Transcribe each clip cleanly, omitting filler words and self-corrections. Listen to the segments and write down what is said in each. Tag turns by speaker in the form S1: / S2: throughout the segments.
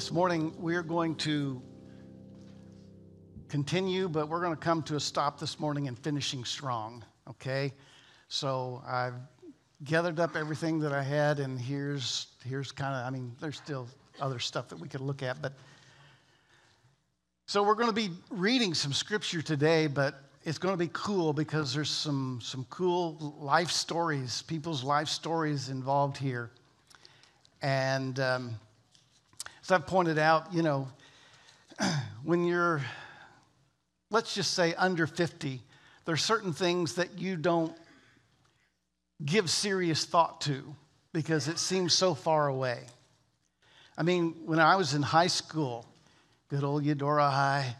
S1: This morning, we're going to continue, but we're going to come to a stop this morning in finishing strong, okay? So I've gathered up everything that I had, and here's kind of, there's still other stuff that we could look at, but so we're going to be reading some scripture today, but it's going to be cool because there's some cool life stories, people's life stories involved here. And as I've pointed out, when you're, let's just say under 50, there's certain things that you don't give serious thought to because it seems so far away. When I was in high school, good old Eudora High,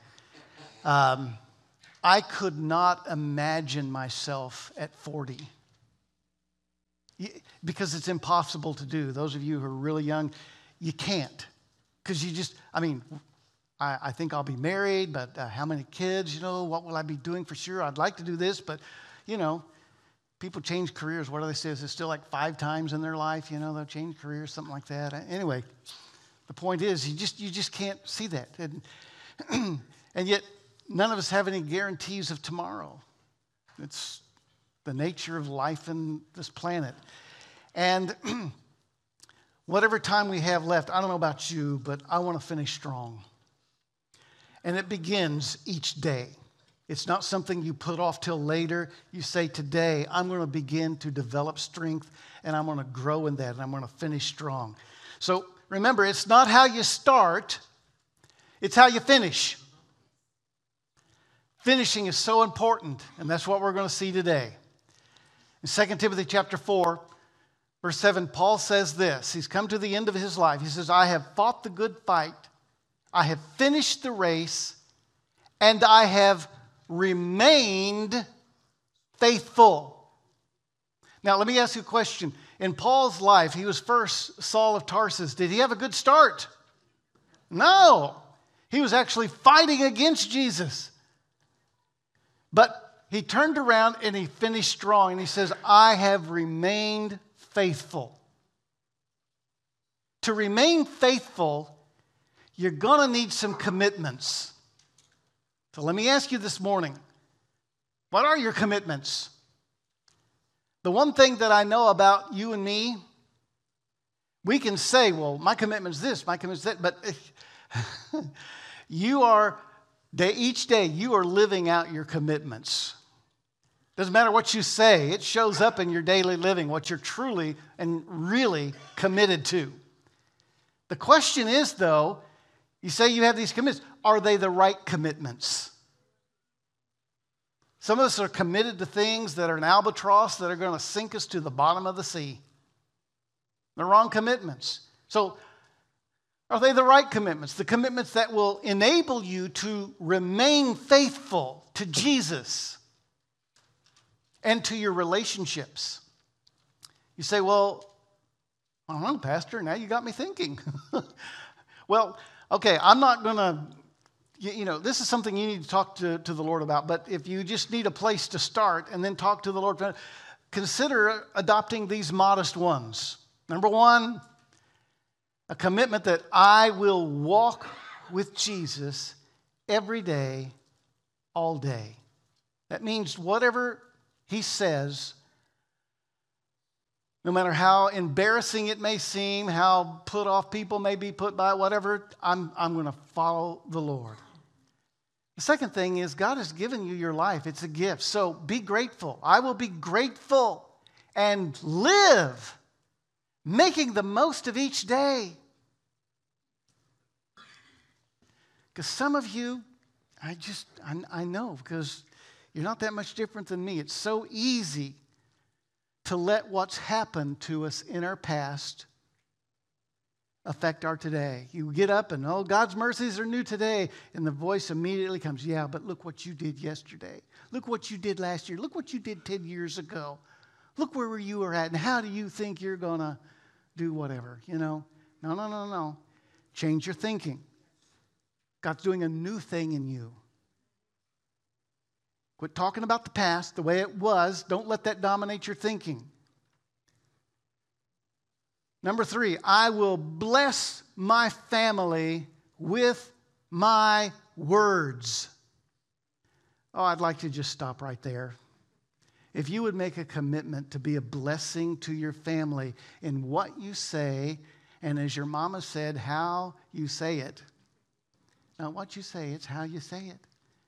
S1: I could not imagine myself at 40 because it's impossible to do. Those of you who are really young, you can't because you just, I think I'll be married, but how many kids, what will I be doing for sure? I'd like to do this, but, people change careers. What do they say? Is it still like 5 times in their life? They'll change careers, something like that. Anyway, the point is you just can't see that. And yet, none of us have any guarantees of tomorrow. It's the nature of life in this planet. And whatever time we have left, I don't know about you, but I want to finish strong. And it begins each day. It's not something you put off till later. You say, today, I'm going to begin to develop strength, and I'm going to grow in that, and I'm going to finish strong. So remember, it's not how you start, it's how you finish. Finishing is so important, and that's what we're going to see today. In 2 Timothy chapter 4, verse 7, Paul says this. He's come to the end of his life. He says, I have fought the good fight. I have finished the race, and I have remained faithful. Now, let me ask you a question. In Paul's life, he was first Saul of Tarsus. Did he have a good start? No. He was actually fighting against Jesus. But he turned around and he finished strong. And he says, I have remained faithful. To remain faithful, you're going to need some commitments. So let me ask you this morning, what are your commitments? The one thing that I know about you and me, we can say, well, my commitment's this, my commitment's that, but each day you are living out your commitments. Doesn't matter what you say, it shows up in your daily living, what you're truly and really committed to. The question is, though, you say you have these commitments. Are they the right commitments? Some of us are committed to things that are an albatross that are going to sink us to the bottom of the sea. The wrong commitments. So, are they the right commitments? The commitments that will enable you to remain faithful to Jesus and to your relationships. You say, well, I don't know, Pastor, now you got me thinking. Well, okay, I'm not going to, this is something you need to talk to the Lord about, but if you just need a place to start and then talk to the Lord, consider adopting these modest ones. Number 1, a commitment that I will walk with Jesus every day, all day. That means whatever he says, no matter how embarrassing it may seem, how put off people may be put by, whatever, I'm going to follow the Lord. The second thing is God has given you your life. It's a gift. So be grateful. I will be grateful and live, making the most of each day. Because some of you, I know, because you're not that much different than me. It's so easy to let what's happened to us in our past affect our today. You get up and, God's mercies are new today. And the voice immediately comes, yeah, but look what you did yesterday. Look what you did last year. Look what you did 10 years ago. Look where you were at. And how do you think you're going to do whatever? No. Change your thinking. God's doing a new thing in you. Quit talking about the past, the way it was. Don't let that dominate your thinking. Number 3, I will bless my family with my words. Oh, I'd like to just stop right there. If you would make a commitment to be a blessing to your family in what you say, and as your mama said, how you say it. Not what you say, it's how you say it.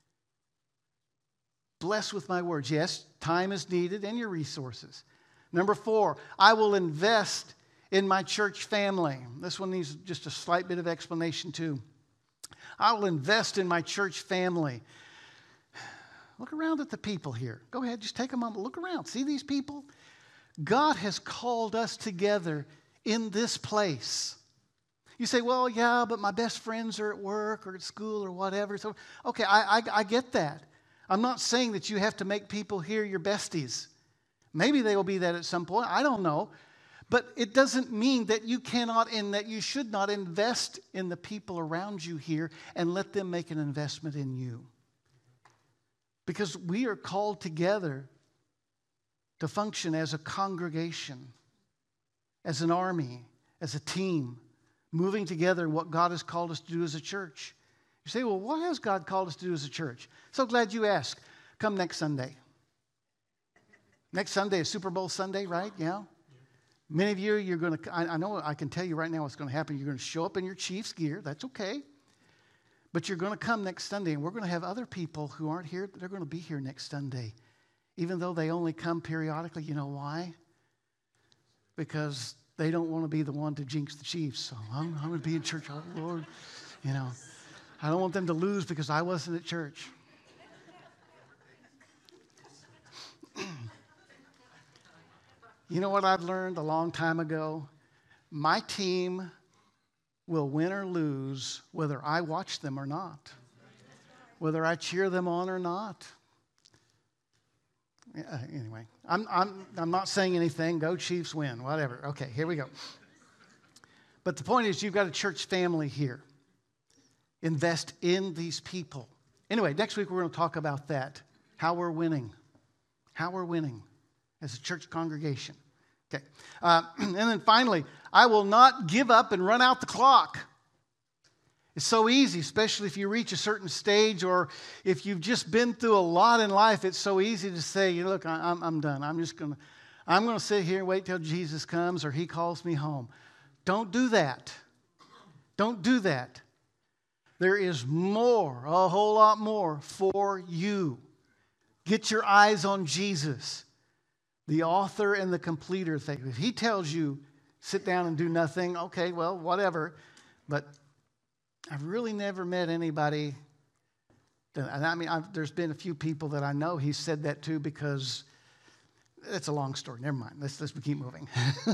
S1: Bless with my words. Yes, time is needed and your resources. Number 4, I will invest in my church family. This one needs just a slight bit of explanation too. I will invest in my church family. Look around at the people here. Go ahead, just take a moment. Look around. See these people? God has called us together in this place. You say, well, yeah, but my best friends are at work or at school or whatever. So, okay, I get that. I'm not saying that you have to make people here your besties. Maybe they will be that at some point. I don't know. But it doesn't mean that you cannot and that you should not invest in the people around you here and let them make an investment in you. Because we are called together to function as a congregation, as an army, as a team, moving together in what God has called us to do as a church. You say, well, what has God called us to do as a church? So glad you asked. Come next Sunday. Next Sunday is Super Bowl Sunday, right? Yeah. Many of you, you're going to, I know I can tell you right now what's going to happen. You're going to show up in your Chiefs gear. That's okay. But you're going to come next Sunday, and we're going to have other people who aren't here. They're going to be here next Sunday. Even though they only come periodically. You know why? Because they don't want to be the one to jinx the Chiefs. So I'm going to be in church. Oh, Lord. You know, I don't want them to lose because I wasn't at church. You know what I've learned a long time ago? My team will win or lose whether I watch them or not, whether I cheer them on or not. Anyway, I'm not saying anything. Go Chiefs, win, whatever. Okay, here we go. But the point is, you've got a church family here. Invest in these people. Anyway, next week we're going to talk about that, how we're winning as a church congregation. Okay. And then finally, I will not give up and run out the clock. It's so easy, especially if you reach a certain stage or if you've just been through a lot in life. It's so easy to say, look, I'm done. I'm going to sit here and wait till Jesus comes or he calls me home. Don't do that. Don't do that. There is more, a whole lot more for you. Get your eyes on Jesus, the author and the completer thing. If he tells you, sit down and do nothing, okay, well, whatever. But I've really never met anybody, and I mean, there's been a few people that I know he said that to because it's a long story. Never mind. Let's keep moving.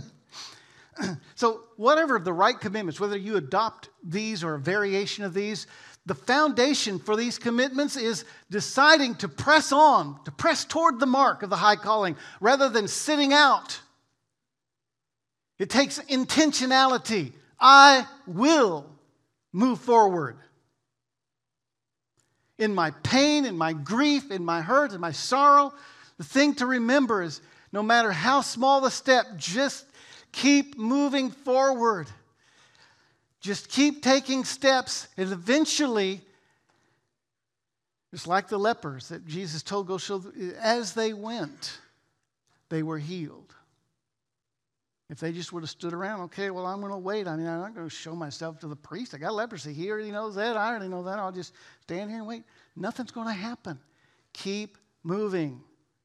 S1: So whatever the right commitments, whether you adopt these or a variation of these, the foundation for these commitments is deciding to press on, to press toward the mark of the high calling rather than sitting out. It takes intentionality. I will move forward. In my pain, in my grief, in my hurt, in my sorrow, the thing to remember is no matter how small the step, just keep moving forward. Just keep taking steps, and eventually, just like the lepers that Jesus told, go show, as they went, they were healed. If they just would have stood around, okay, well, I'm going to wait. I mean, I'm not going to show myself to the priest. I got leprosy. He already knows that. I already know that. I'll just stand here and wait. Nothing's going to happen. Keep moving.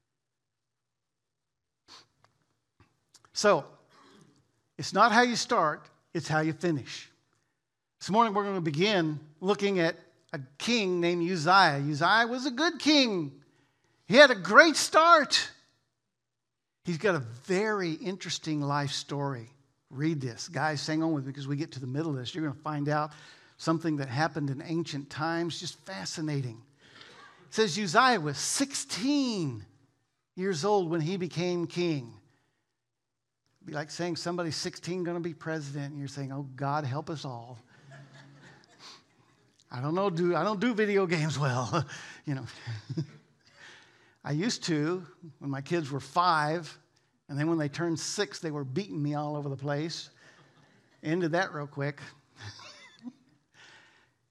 S1: So, it's not how you start, it's how you finish. This morning we're going to begin looking at a king named Uzziah. Uzziah was a good king. He had a great start. He's got a very interesting life story. Read this. Guys, hang on with me because we get to the middle of this. You're going to find out something that happened in ancient times. Just fascinating. It says Uzziah was 16 years old when he became king. It'd be like saying somebody's 16 going to be president, and you're saying, oh, God, help us all. I don't do video games well, you know. I used to when my kids were 5, and then when they turned 6, they were beating me all over the place. Ended that real quick.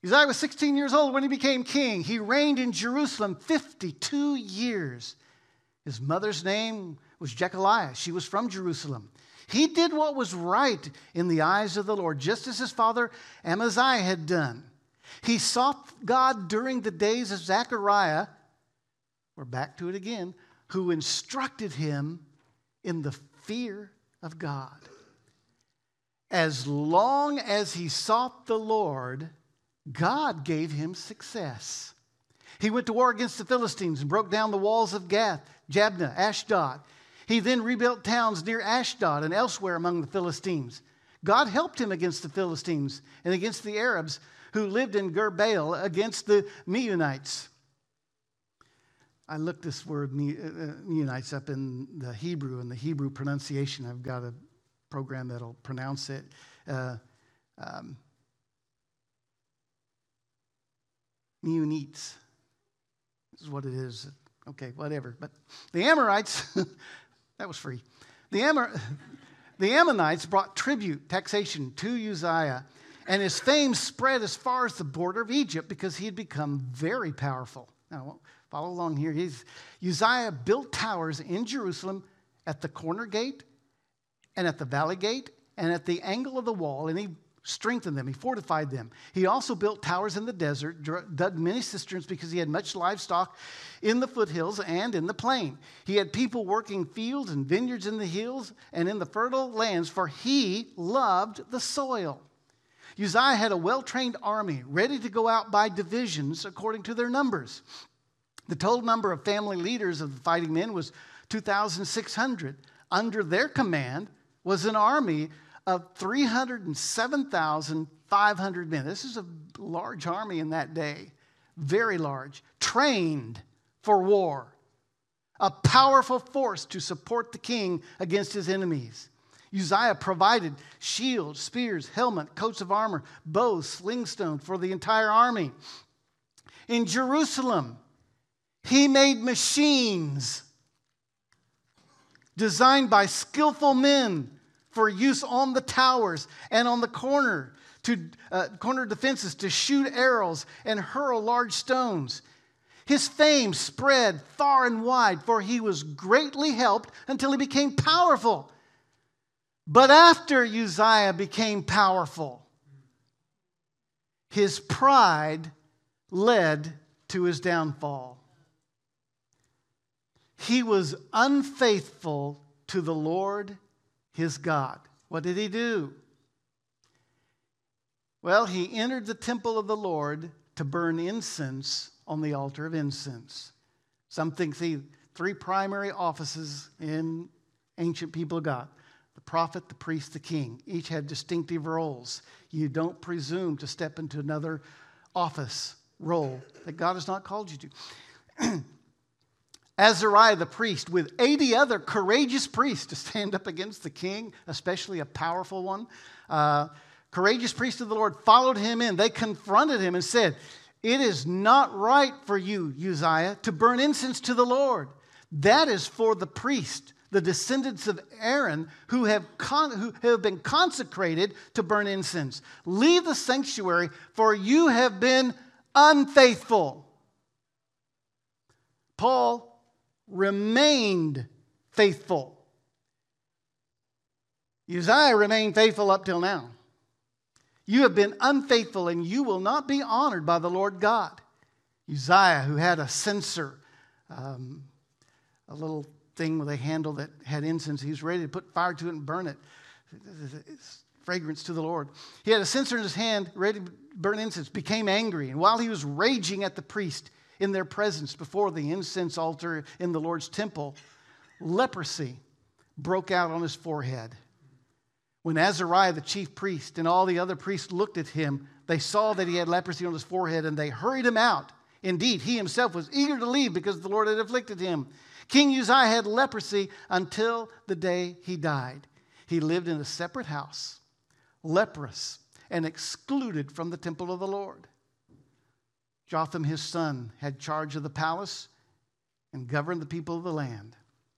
S1: Uzziah was 16 years old when he became king. He reigned in Jerusalem 52 years. His mother's name was Jechaliah. She was from Jerusalem. He did what was right in the eyes of the Lord, just as his father Amaziah had done. He sought God during the days of Zechariah, we're back to it again, who instructed him in the fear of God. As long as he sought the Lord, God gave him success. He went to war against the Philistines and broke down the walls of Gath, Jabneh, Ashdod. He then rebuilt towns near Ashdod and elsewhere among the Philistines. God helped him against the Philistines and against the Arabs who lived in Gur-baal, against the Meunites. I looked this word Meunites up in the Hebrew, and the Hebrew pronunciation. I've got a program that'll pronounce it. Meunites. This is what it is. Okay, whatever. But the Amorites, that was free. The Ammonites brought tribute, taxation, to Uzziah, and his fame spread as far as the border of Egypt because he had become very powerful. Now, follow along here. Uzziah built towers in Jerusalem at the corner gate and at the valley gate and at the angle of the wall, and he strengthened them. He fortified them. He also built towers in the desert, dug many cisterns because he had much livestock in the foothills and in the plain. He had people working fields and vineyards in the hills and in the fertile lands, for he loved the soil. Uzziah had a well-trained army ready to go out by divisions according to their numbers. The total number of family leaders of the fighting men was 2,600. Under their command was an army of 307,500 men. This is a large army in that day, very large, trained for war, a powerful force to support the king against his enemies. Uzziah provided shields, spears, helmet, coats of armor, bows, slingstones for the entire army. In Jerusalem, he made machines designed by skillful men for use on the towers and on the corner defenses to shoot arrows and hurl large stones. His fame spread far and wide, for he was greatly helped until he became powerful. But after Uzziah became powerful, his pride led to his downfall. He was unfaithful to the Lord his God. What did he do? Well, he entered the temple of the Lord to burn incense on the altar of incense. Some think, three primary offices in ancient people of God: the prophet, the priest, the king. Each had distinctive roles. You don't presume to step into another office role that God has not called you to. Azariah the priest, with 80 other courageous priests to stand up against the king, especially a powerful one. Courageous priests of the Lord followed him in. They confronted him and said, "It is not right for you, Uzziah, to burn incense to the Lord. That is for the priest, the descendants of Aaron, who have been consecrated to burn incense. Leave the sanctuary, for you have been unfaithful." Paul remained faithful. Uzziah remained faithful up till now. You have been unfaithful, and you will not be honored by the Lord God. Uzziah, who had a censer, a little thing with a handle that had incense, he was ready to put fire to it and burn it. It's fragrance to the Lord. He had a censer in his hand, ready to burn incense, became angry. And while he was raging at the priest in their presence before the incense altar in the Lord's temple, leprosy broke out on his forehead. When Azariah, the chief priest, and all the other priests looked at him, they saw that he had leprosy on his forehead, and they hurried him out. Indeed, he himself was eager to leave because the Lord had afflicted him. King Uzziah had leprosy until the day he died. He lived in a separate house, leprous and excluded from the temple of the Lord. Jotham, his son, had charge of the palace and governed the people of the land.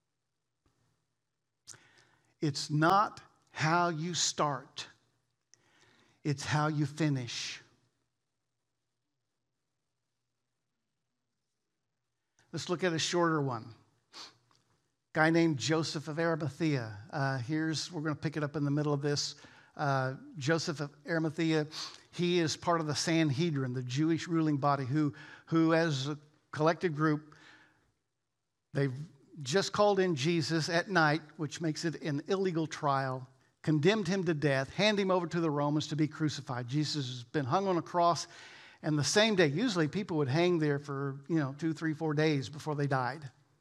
S1: It's not how you start, it's how you finish. Let's look at a shorter one. Guy named Joseph of Arimathea. We're going to pick it up in the middle of this. Joseph of Arimathea, he is part of the Sanhedrin, the Jewish ruling body, who as a collected group, they've just called in Jesus at night, which makes it an illegal trial, condemned him to death, hand him over to the Romans to be crucified. Jesus has been hung on a cross, and the same day, usually people would hang there for 2, 3, 4 days before they died.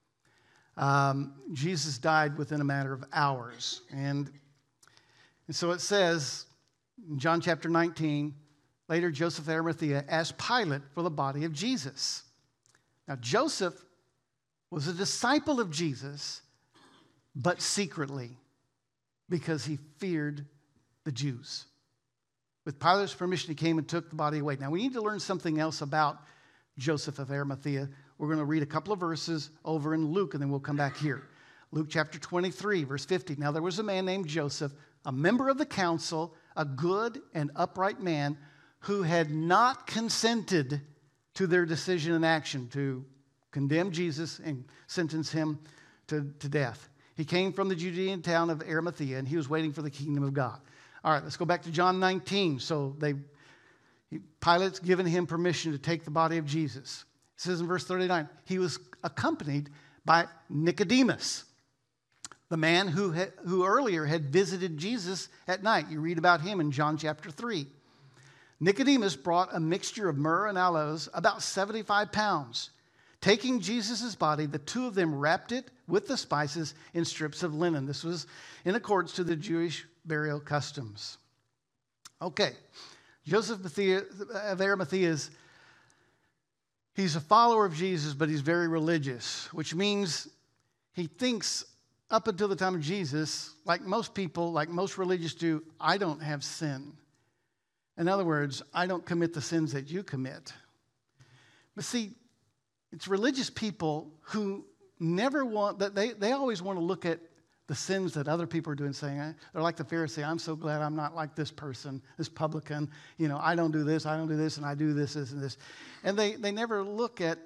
S1: Jesus died within a matter of hours. And so it says in John chapter 19, later Joseph of Arimathea asked Pilate for the body of Jesus. Now Joseph was a disciple of Jesus, but secretly, because he feared the Jews. With Pilate's permission, he came and took the body away. Now we need to learn something else about Joseph of Arimathea. We're going to read a couple of verses over in Luke, and then we'll come back here. Luke chapter 23, verse 50. Now there was a man named Joseph, a member of the council, a good and upright man, who had not consented to their decision and action to condemn Jesus and sentence him to death. He came from the Judean town of Arimathea, and he was waiting for the kingdom of God. All right, let's go back to John 19. So Pilate's given him permission to take the body of Jesus. It says in verse 39, he was accompanied by Nicodemus, the man who earlier had visited Jesus at night. You read about him in John chapter 3. Nicodemus brought a mixture of myrrh and aloes, about 75 pounds. Taking Jesus' body, the two of them wrapped it with the spices in strips of linen. This was in accordance to the Jewish burial customs. Okay, Joseph of Arimathea he's a follower of Jesus, but he's very religious, which means he thinks up until the time of Jesus, like most people, like most religious do, I don't have sin. In other words, I don't commit the sins that you commit. But see, it's religious people who never want, that they always want to look at the sins that other people are doing, saying, they're like the Pharisee, I'm so glad I'm not like this person, this publican. I don't do this, and I do this, and this. And they never look at,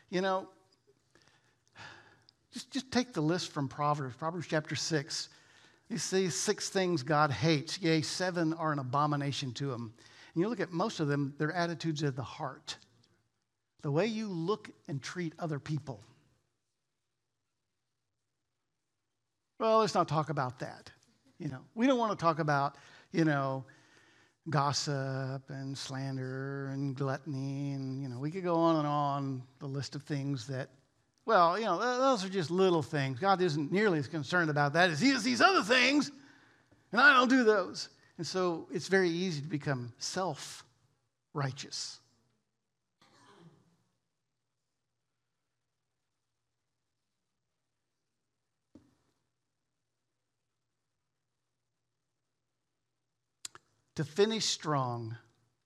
S1: just take the list from Proverbs chapter 6. You see 6 things God hates, yea, 7 are an abomination to him. And you look at most of them, they're attitudes of the heart. The way you look and treat other people. Well, let's not talk about that. We don't want to talk about, gossip and slander and gluttony. And, we could go on the list of things that, those are just little things. God isn't nearly as concerned about that as he is these other things. And I don't do those. And so it's very easy to become self-righteous. To finish strong,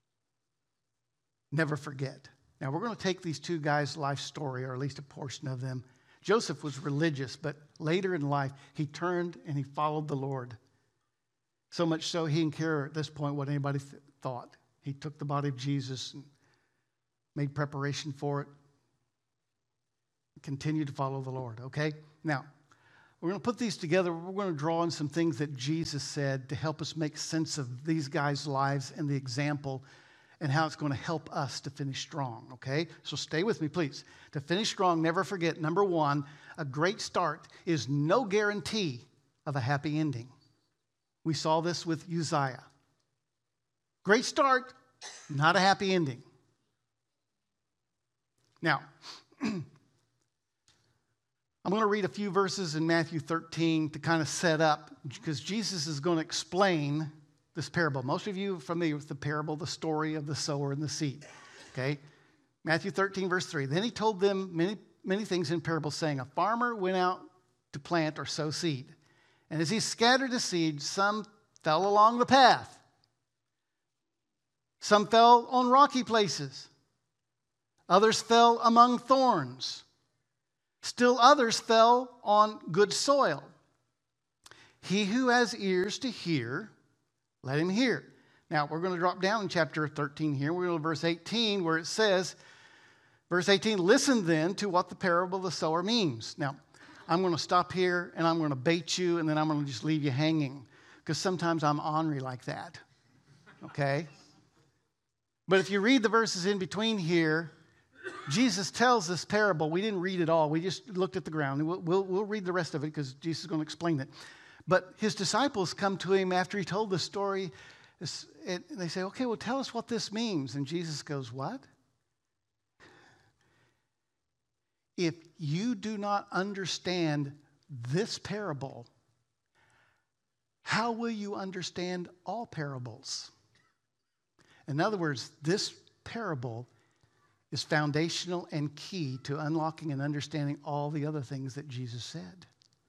S1: never forget. Now, we're going to take these two guys' life story, or at least a portion of them. Joseph was religious, but later in life, he turned and he followed the Lord. So much so, he didn't care at this point what anybody thought. He took the body of Jesus and made preparation for it. Continued to follow the Lord, okay? Now, we're going to put these together. We're going to draw on some things that Jesus said to help us make sense of these guys' lives and the example and how it's going to help us to finish strong, okay? So stay with me, please. To finish strong, never forget, number 1, a great start is no guarantee of a happy ending. We saw this with Uzziah. Great start, not a happy ending. Now, I'm going to read a few verses in Matthew 13 to kind of set up, because Jesus is going to explain this parable. Most of you are familiar with the parable, the story of the sower and the seed. Okay? Matthew 13, verse 3. Then he told them many things in parables, saying, a farmer went out to plant or sow seed. And as he scattered the seed, some fell along the path. Some fell on rocky places. Others fell among thorns. Still others fell on good soil. He who has ears to hear, let him hear. Now, we're going to drop down in chapter 13 here. We're going to verse 18 where it says, Verse 18, listen then to what the parable of the sower means. Now, I'm going to stop here and I'm going to bait you and then I'm going to just leave you hanging because sometimes I'm ornery like that. Okay? But if you read the verses in between here, Jesus tells this parable. We didn't read it all. We just looked at the ground. We'll read the rest of it because Jesus is going to explain it. But his disciples come to him after he told the story. And they say, okay, well, tell us what this means. And Jesus goes, what? If you do not understand this parable, how will you understand all parables? In other words, this parable is foundational and key to unlocking and understanding all the other things that Jesus said.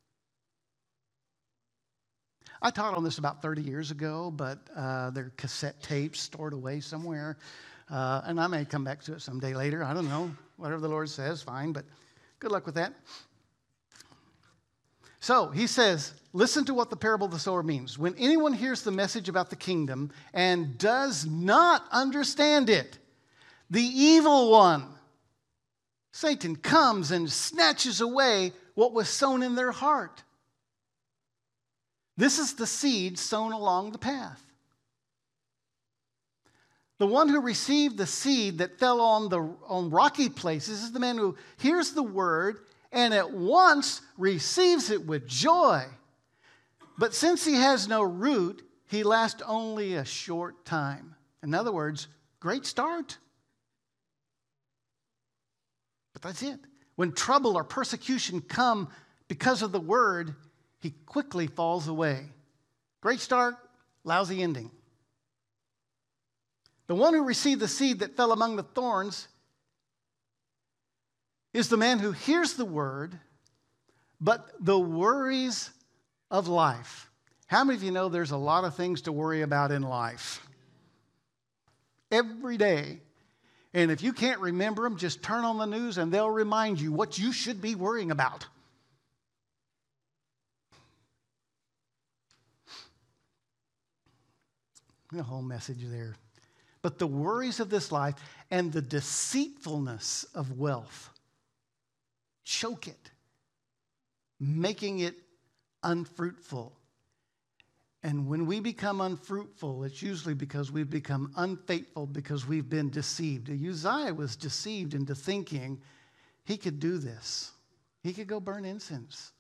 S1: I taught on this about 30 years ago, but there are cassette tapes stored away somewhere. And I may come back to it someday later. I don't know. Whatever the Lord says, fine, but good luck with that. So he says, listen to what the parable of the sower means. When anyone hears the message about the kingdom and does not understand it, the evil one, Satan, comes and snatches away what was sown in their heart. This is the seed sown along the path. The one who received the seed that fell on rocky places is the man who hears the word and at once receives it with joy. But since he has no root, he lasts only a short time. In other words, great start. But that's it. When trouble or persecution come because of the word, he quickly falls away. Great start, lousy ending. The one who received the seed that fell among the thorns is the man who hears the word, but the worries of life. How many of you know there's a lot of things to worry about in life? Every day. And if you can't remember them, just turn on the news and they'll remind you what you should be worrying about. The whole message there. But the worries of this life and the deceitfulness of wealth choke it, making it unfruitful. And when we become unfruitful, it's usually because we've become unfaithful because we've been deceived. Uzziah was deceived into thinking he could do this. He could go burn incense.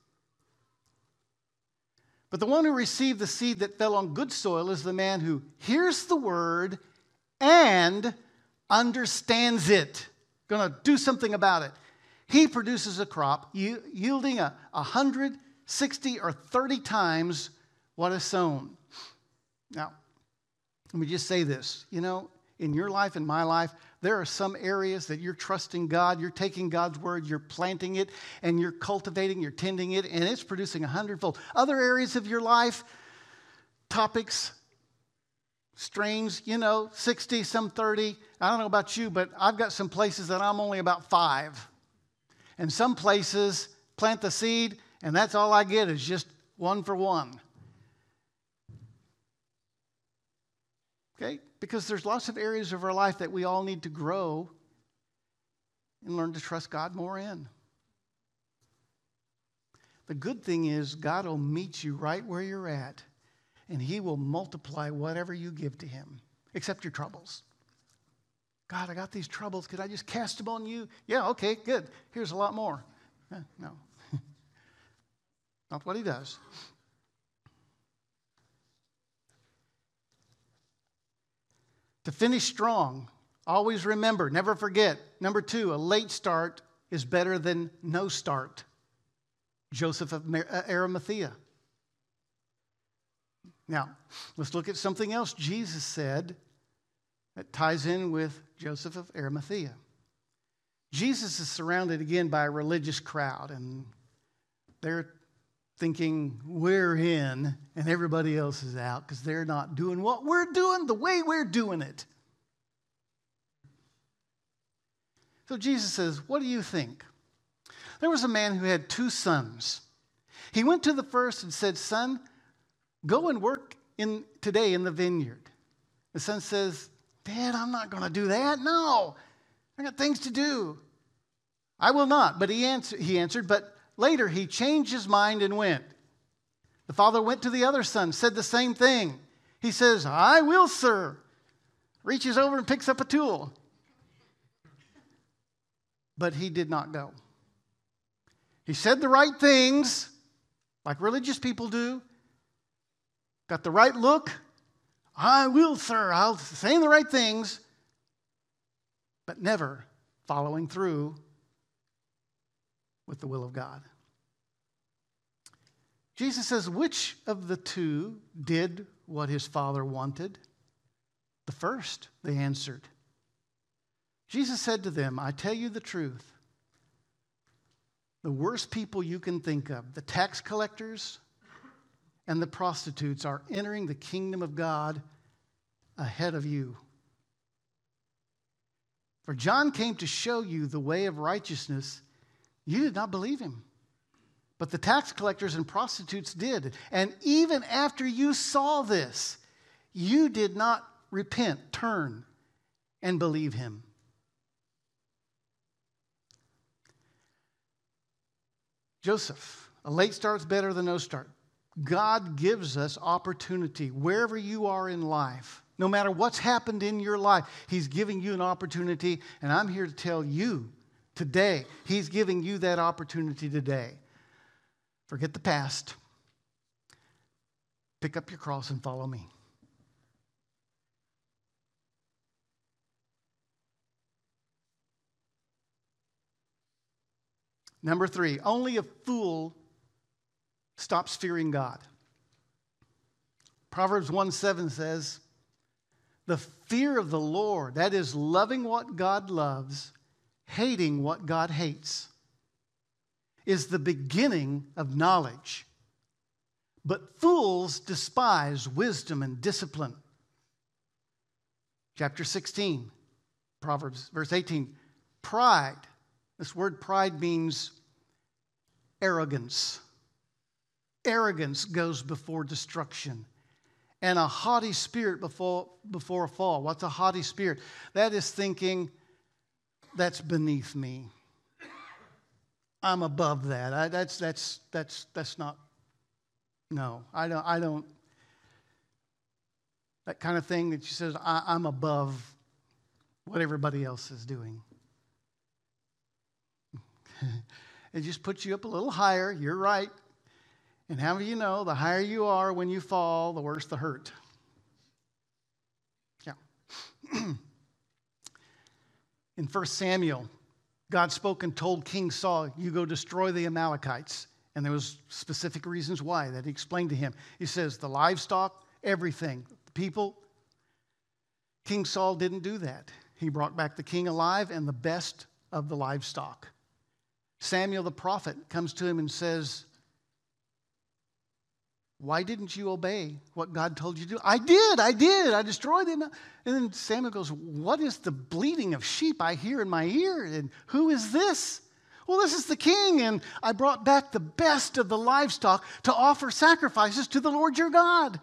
S1: But the one who received the seed that fell on good soil is the man who hears the word and understands it. Going to do something about it. He produces a crop yielding 100, 60, or 30 times what is sown. Now, let me just say this. You know, in your life, in my life, there are some areas that you're trusting God, you're taking God's word, you're planting it, and you're cultivating, you're tending it, and it's producing 100-fold. Other areas of your life, topics, strains, 60, some 30. I don't know about you, but I've got some places that I'm only about 5. And some places plant the seed, and that's all I get is just 1 for 1. Okay? Because there's lots of areas of our life that we all need to grow and learn to trust God more in. The good thing is God will meet you right where you're at, and he will multiply whatever you give to him, except your troubles. God, I got these troubles. Could I just cast them on you? Yeah, okay, good. Here's a lot more. No. Not what he does. To finish strong, always remember, never forget. Number 2, a late start is better than no start. Joseph of Arimathea. Now, let's look at something else Jesus said that ties in with Joseph of Arimathea. Jesus is surrounded again by a religious crowd, and they're thinking we're in and everybody else is out because they're not doing what we're doing the way we're doing it. So Jesus says, what do you think? There was a man who had 2 sons. He went to the first and said, son, go and work today in the vineyard. The son says, Dad, I'm not going to do that. No, I got things to do. I will not. But he answered, but later he changed his mind and went. The father went to the other son, said the same thing. He says, I will, sir. Reaches over and picks up a tool. But he did not go. He said the right things, like religious people do. Got the right look. I will, sir. I'll say the right things. But never following through with the will of God. Jesus says, which of the two did what his father wanted? The first, they answered. Jesus said to them, I tell you the truth. The worst people you can think of, the tax collectors and the prostitutes, are entering the kingdom of God ahead of you. For John came to show you the way of righteousness. You did not believe him. But the tax collectors and prostitutes did. And even after you saw this, you did not repent, turn, and believe him. Joseph, a late start's better than no start. God gives us opportunity wherever you are in life. No matter what's happened in your life, he's giving you an opportunity. And I'm here to tell you today, he's giving you that opportunity today. Forget the past. Pick up your cross and follow me. Number 3, only a fool stops fearing God. Proverbs 1:7 says, the fear of the Lord, that is loving what God loves, hating what God hates, is the beginning of knowledge. But fools despise wisdom and discipline. Chapter 16, Proverbs, verse 18. Pride. This word pride means arrogance. Arrogance goes before destruction. And a haughty spirit before a fall. What's a haughty spirit? That is thinking, that's beneath me. I'm above that. That's not. No, I don't. That kind of thing that she says, I'm above what everybody else is doing. It just puts you up a little higher. You're right. And how do you know, the higher you are when you fall, the worse the hurt. Yeah. In 1 Samuel, God spoke and told King Saul, you go destroy the Amalekites. And there was specific reasons why that he explained to him. He says the livestock, everything, the people. King Saul didn't do that. He brought back the king alive and the best of the livestock. Samuel the prophet comes to him and says, why didn't you obey what God told you to do? I did. I destroyed him. And then Samuel goes, what is the bleating of sheep I hear in my ear? And who is this? Well, this is the king, and I brought back the best of the livestock to offer sacrifices to the Lord your God.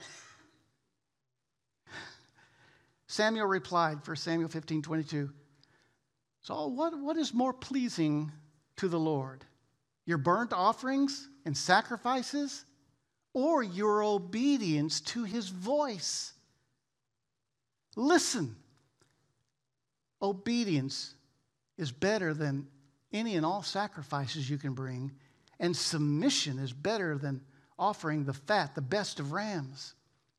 S1: Samuel replied, 1 Samuel 15:22. Saul, what is more pleasing to the Lord? Your burnt offerings and sacrifices, or your obedience to his voice? Listen, obedience is better than any and all sacrifices you can bring, and submission is better than offering the fat, the best of rams.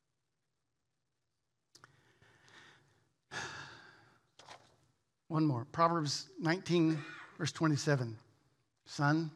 S1: One more. Proverbs 19, verse 27. Son,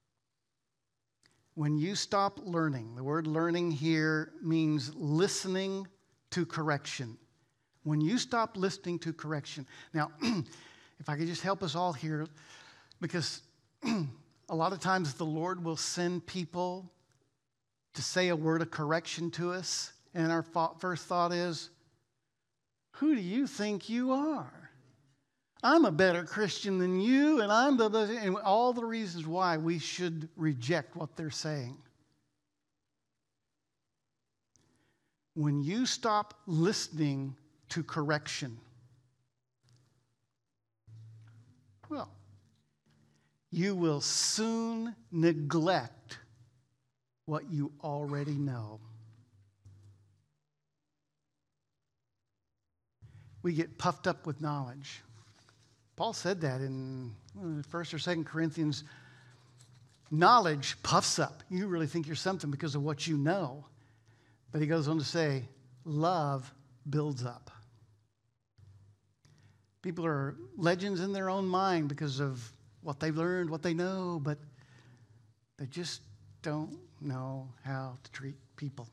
S1: when you stop learning, the word learning here means listening to correction. When you stop listening to correction. Now, if I could just help us all here, because a lot of times the Lord will send people to say a word of correction to us, and our first thought is, who do you think you are? I'm a better Christian than you, and and all the reasons why we should reject what they're saying. When you stop listening to correction, well, you will soon neglect what you already know. We get puffed up with knowledge. Paul said that in 1st or 2nd Corinthians. Knowledge puffs up. You really think you're something because of what you know. But he goes on to say, love builds up. People are legends in their own mind because of what they've learned, what they know, but they just don't know how to treat people.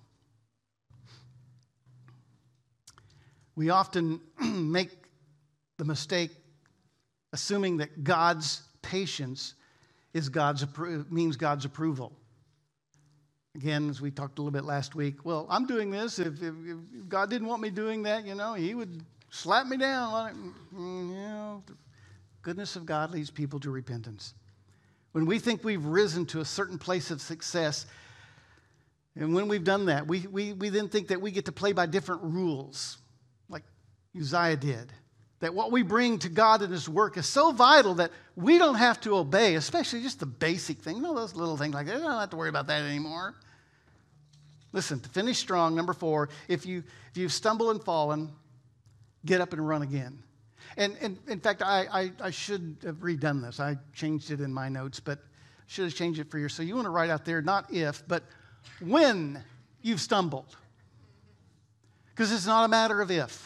S1: We often make the mistake assuming that God's patience is means God's approval. Again, as we talked a little bit last week, well, I'm doing this. If God didn't want me doing that, he would slap me down. The goodness of God leads people to repentance. When we think we've risen to a certain place of success, and when we've done that, we then think that we get to play by different rules, like Uzziah did. That what we bring to God in His work is so vital that we don't have to obey, especially just the basic thing. Those little things like that. I don't have to worry about that anymore. Listen, to finish strong, number 4, if you've stumbled and fallen, get up and run again. And in fact, I should have redone this. I changed it in my notes, but should have changed it for you. So you want to write out there, not if, but when you've stumbled. Because it's not a matter of if.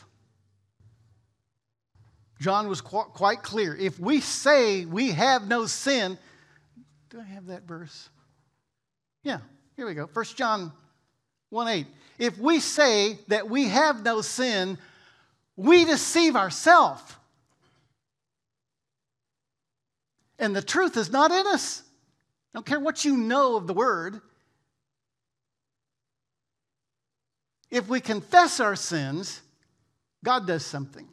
S1: John was quite clear. If we say we have no sin, do I have that verse? Yeah, here we go. 1 John 1:8. If we say that we have no sin, we deceive ourselves. And the truth is not in us. I don't care what you know of the word. If we confess our sins, God does something.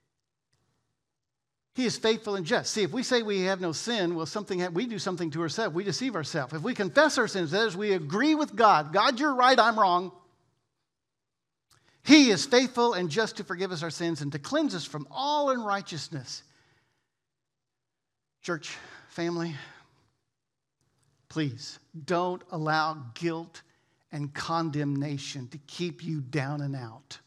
S1: He is faithful and just. See, if we say we have no sin, well, we do something to ourselves. We deceive ourselves. If we confess our sins, that is, we agree with God. God, you're right, I'm wrong. He is faithful and just to forgive us our sins and to cleanse us from all unrighteousness. Church, family, please don't allow guilt and condemnation to keep you down and out.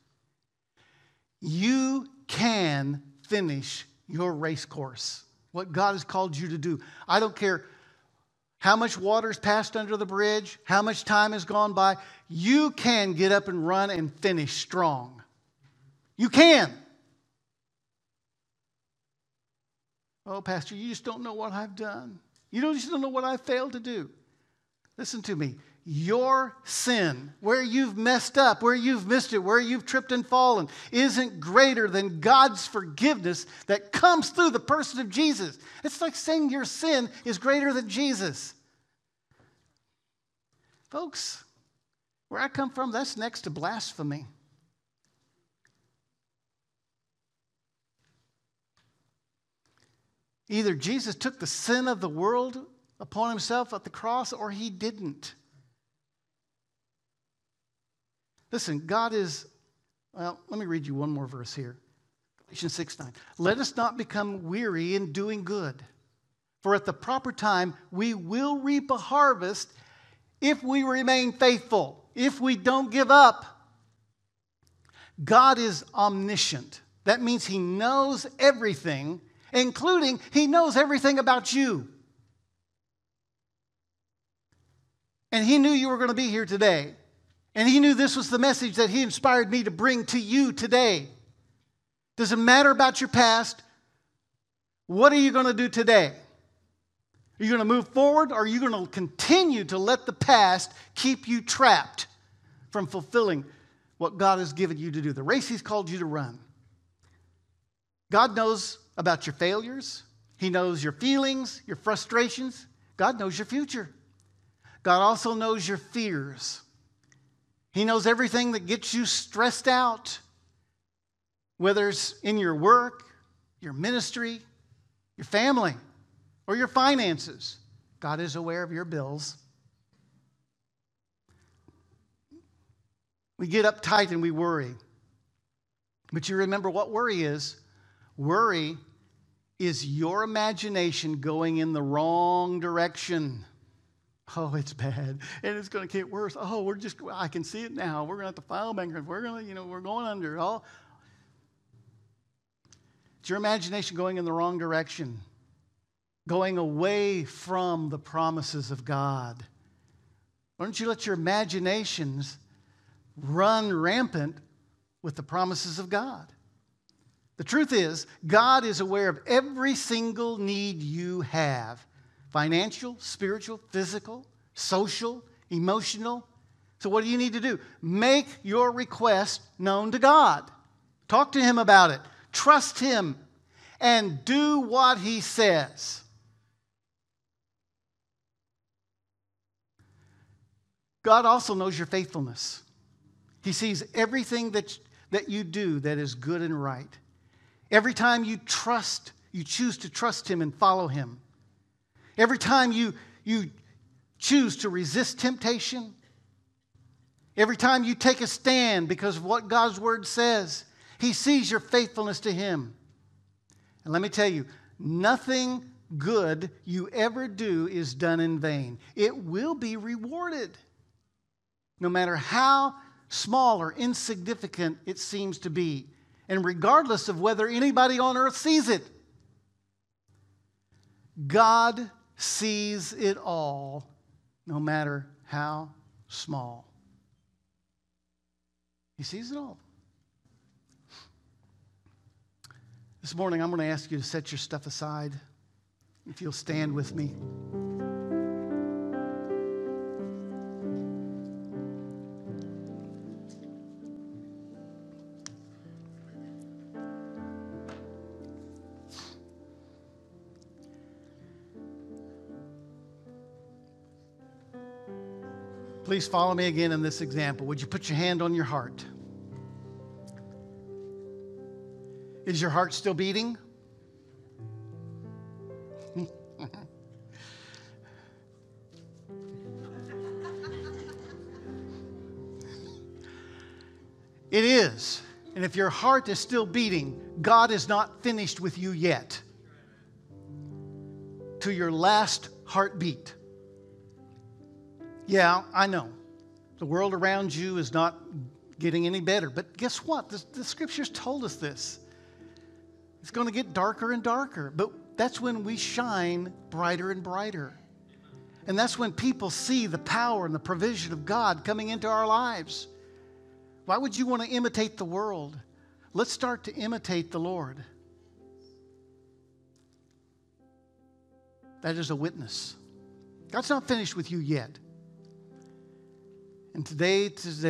S1: You can finish your race course, what God has called you to do. I don't care how much water's passed under the bridge, how much time has gone by. You can get up and run and finish strong. You can. Oh, Pastor, you just don't know what I've done. You just don't know what I failed to do. Listen to me. Your sin, where you've messed up, where you've missed it, where you've tripped and fallen, isn't greater than God's forgiveness that comes through the person of Jesus. It's like saying your sin is greater than Jesus. Folks, where I come from, that's next to blasphemy. Either Jesus took the sin of the world upon himself at the cross, or he didn't. Listen, God is, well, let me read you one more verse here. Galatians 6:9. Let us not become weary in doing good, for at the proper time we will reap a harvest if we remain faithful, if we don't give up. God is omniscient. That means he knows everything, including he knows everything about you. And he knew you were going to be here today. And he knew this was the message that he inspired me to bring to you today. Doesn't matter about your past. What are you going to do today? Are you going to move forward, or are you going to continue to let the past keep you trapped from fulfilling what God has given you to do, the race he's called you to run? God knows about your failures. He knows your feelings, your frustrations. God knows your future. God also knows your fears. He knows everything that gets you stressed out, whether it's in your work, your ministry, your family, or your finances. God is aware of your bills. We get uptight and we worry. But you remember what worry is. Worry Is your imagination going in the wrong direction? Oh, it's bad. And it's going to get worse. Oh, I can see it now. We're going to have to file bankruptcy. We're going under. Oh. Is your imagination going in the wrong direction? Going away from the promises of God? Why don't you let your imaginations run rampant with the promises of God? The truth is, God is aware of every single need you have. Financial, spiritual, physical, social, emotional. So what do you need to do? Make your request known to God. Talk to Him about it. Trust Him. And do what He says. God also knows your faithfulness. He sees everything that you do that is good and right. Every time you choose to trust Him and follow Him. Every time you choose to resist temptation. Every time you take a stand because of what God's Word says. He sees your faithfulness to Him. And let me tell you, nothing good you ever do is done in vain. It will be rewarded. No matter how small or insignificant it seems to be, and regardless of whether anybody on earth sees it. God sees it all, no matter how small. He sees it all. This morning, I'm going to ask you to set your stuff aside. If you'll stand with me. Please follow me again in this example. Would you put your hand on your heart? Is your heart still beating? It is. And if your heart is still beating, God is not finished with you yet. To your last heartbeat. Yeah, I know. The world around you is not getting any better. But guess what? The Scriptures told us this. It's going to get darker and darker. But that's when we shine brighter and brighter. And that's when people see the power and the provision of God coming into our lives. Why would you want to imitate the world? Let's start to imitate the Lord. That is a witness. God's not finished with you yet. And today,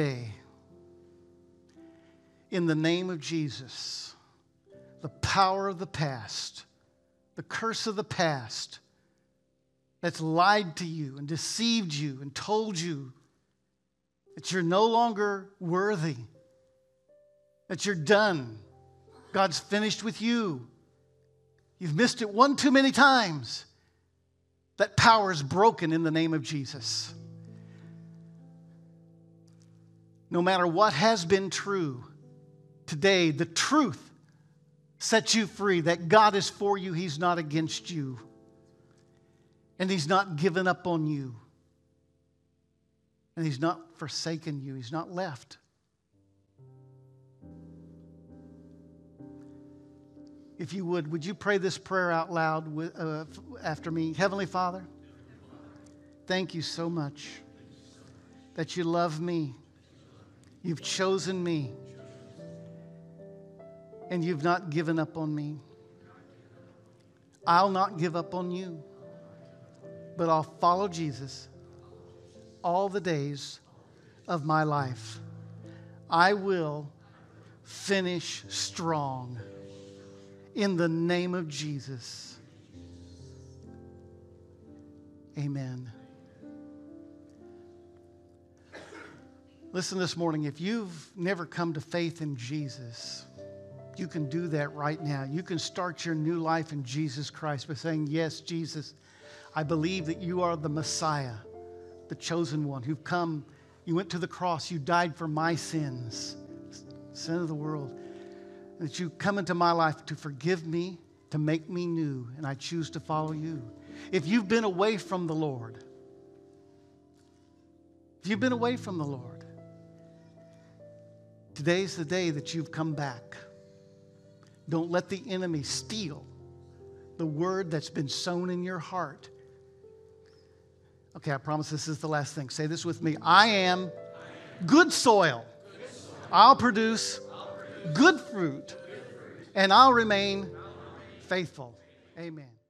S1: in the name of Jesus, the power of the past, the curse of the past that's lied to you and deceived you and told you that you're no longer worthy, that you're done. God's finished with you. You've missed it one too many times. That power is broken in the name of Jesus. No matter what has been true, today the truth sets you free that God is for you, He's not against you. And He's not given up on you. And He's not forsaken you. He's not left. If you would you pray this prayer out loud after me? Heavenly Father, thank you so much that you love me. You've chosen me. And you've not given up on me. I'll not give up on you. But I'll follow Jesus all the days of my life. I will finish strong in the name of Jesus. Amen. Listen this morning, if you've never come to faith in Jesus, you can do that right now. You can start your new life in Jesus Christ by saying, yes, Jesus, I believe that you are the Messiah, the chosen one who've come. You went to the cross. You died for my sins, sin of the world. And that you come into my life to forgive me, to make me new, and I choose to follow you. If you've been away from the Lord, today's the day that you've come back. Don't let the enemy steal the word that's been sown in your heart. Okay, I promise this is the last thing. Say this with me. I am good soil. I'll produce good fruit, and I'll remain faithful. Amen.